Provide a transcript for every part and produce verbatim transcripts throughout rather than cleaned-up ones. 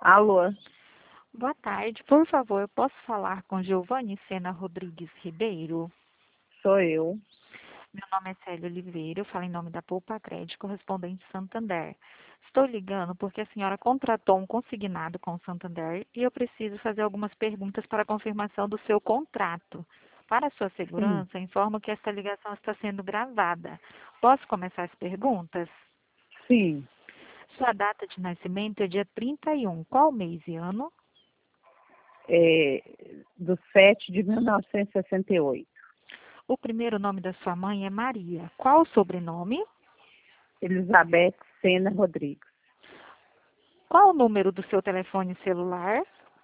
Alô, Boa tarde, por favor, eu posso falar com Giovanni Sena Rodrigues Ribeiro? sou eu. Meu nome é Célia Oliveira, eu falo em nome da Poupa Crédito, correspondente Santander. Estou ligando porque a senhora contratou um consignado com o Santander e eu preciso fazer algumas perguntas para confirmação do seu contrato. Para sua Sim, segurança, informo que esta ligação está sendo gravada. Posso começar as perguntas? sim. Sua data de nascimento é dia trinta e um. Qual mês e ano? É, do sete de mil novecentos e sessenta e oito. O primeiro nome da sua mãe é Maria. Qual o sobrenome? Elizabeth Sena Rodrigues. Qual o número do seu telefone celular?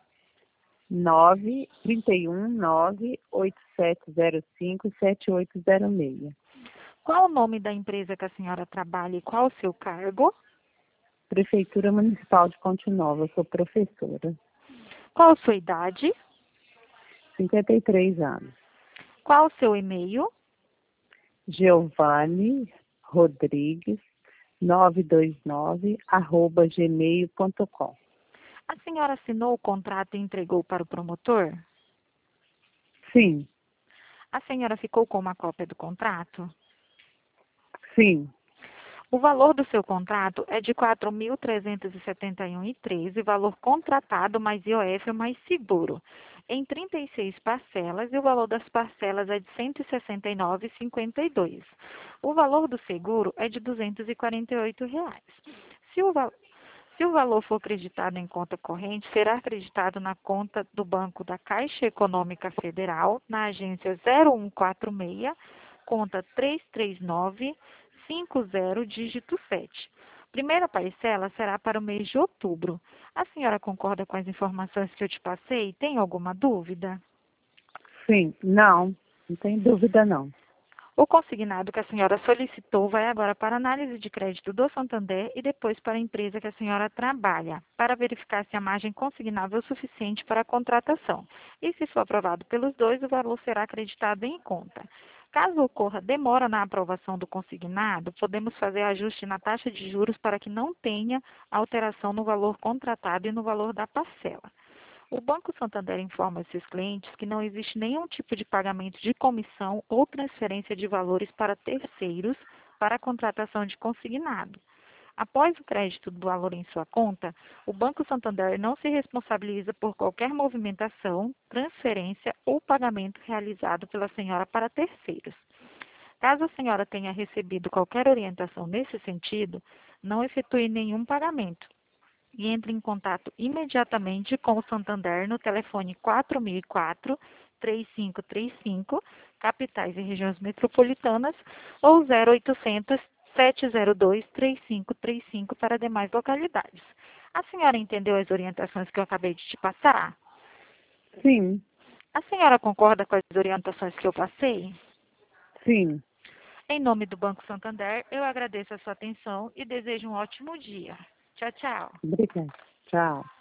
nove trinta e um nove oito sete zero cinco sete oito zero seis. Qual o nome da empresa que a senhora trabalha e qual o seu cargo? Prefeitura Municipal de Ponte Nova. Eu sou professora. Qual a sua idade? cinquenta e três anos. Qual o seu e-mail? Giovanni Rodrigues novecentos e vinte e nove arroba gmail ponto com. A senhora assinou o contrato e entregou para o promotor? Sim, A senhora ficou com uma cópia do contrato? sim, O valor do seu contrato é de quatro mil trezentos e setenta e um vírgula treze, valor contratado mais I O F mais seguro, em trinta e seis parcelas, e o valor das parcelas é de cento e sessenta e nove vírgula cinquenta e dois. O valor do seguro é de duzentos e quarenta e oito reais. Se o, val- se o valor for acreditado em conta corrente, será acreditado na conta do Banco da Caixa Econômica Federal, na agência zero um quatro seis, conta três três nove cinco zero, dígito sete. Primeira parcela será para o mês de outubro. A senhora concorda com as informações que eu te passei? Tem alguma dúvida? sim. Não, não tem dúvida não. O consignado que a senhora solicitou vai agora para análise de crédito do Santander e depois para a empresa que a senhora trabalha, para verificar se a margem consignável é o suficiente para a contratação. E se for aprovado pelos dois, o valor será acreditado em conta. Caso ocorra demora na aprovação do consignado, podemos fazer ajuste na taxa de juros para que não tenha alteração no valor contratado e no valor da parcela. O Banco Santander informa seus clientes que não existe nenhum tipo de pagamento de comissão ou transferência de valores para terceiros para a contratação de consignado. Após o crédito do valor em sua conta, o Banco Santander não se responsabiliza por qualquer movimentação, transferência ou pagamento realizado pela senhora para terceiros. Caso a senhora tenha recebido qualquer orientação nesse sentido, não efetue nenhum pagamento e entre em contato imediatamente com o Santander no telefone quatro mil e quatro, três cinco três cinco, capitais e regiões metropolitanas, ou zero oitocentos, sete zero dois, três cinco três cinco para demais localidades. A senhora entendeu as orientações que eu acabei de te passar? Sim, A senhora concorda com as orientações que eu passei? sim. Em nome do Banco Santander, eu agradeço a sua atenção e desejo um ótimo dia. Tchau, tchau. Obrigada. Tchau.